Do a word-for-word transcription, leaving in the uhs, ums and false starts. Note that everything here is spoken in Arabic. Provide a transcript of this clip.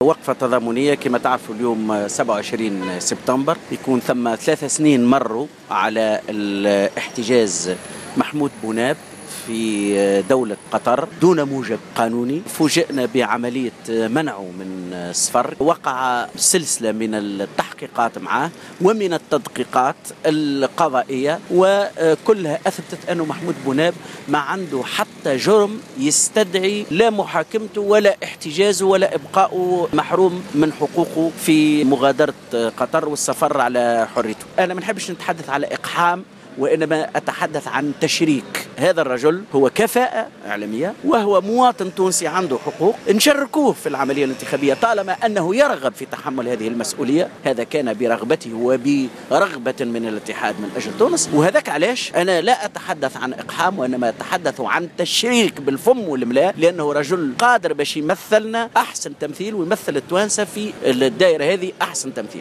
وقفة تضامنية كما تعرفوا اليوم سبعة وعشرين سبتمبر يكون ثم ثلاث سنين مروا على الاحتجاز محمود بوناب في دولة قطر دون موجب قانوني. فوجئنا بعملية منعه من السفر، وقع سلسلة من التحقيقات معه ومن التدقيقات القضائية، وكلها أثبتت أنه محمود بوناب ما عنده حتى جرم يستدعي لا محاكمته ولا احتجازه ولا إبقاؤه محروم من حقوقه في مغادرة قطر والسفر على حريته. أنا ما نحبش نتحدث على إقحام، وإنما أتحدث عن تشريك. هذا الرجل هو كفاءة إعلامية وهو مواطن تونسي عنده حقوق، نشركوه في العملية الانتخابية طالما أنه يرغب في تحمل هذه المسؤولية. هذا كان برغبته وبرغبة من الاتحاد من أجل تونس، وهذاك علاش أنا لا أتحدث عن إقحام وإنما أتحدث عن تشريك بالفم والملاء، لأنه رجل قادر باش يمثلنا أحسن تمثيل ويمثل التوانسة في الدائرة هذه أحسن تمثيل.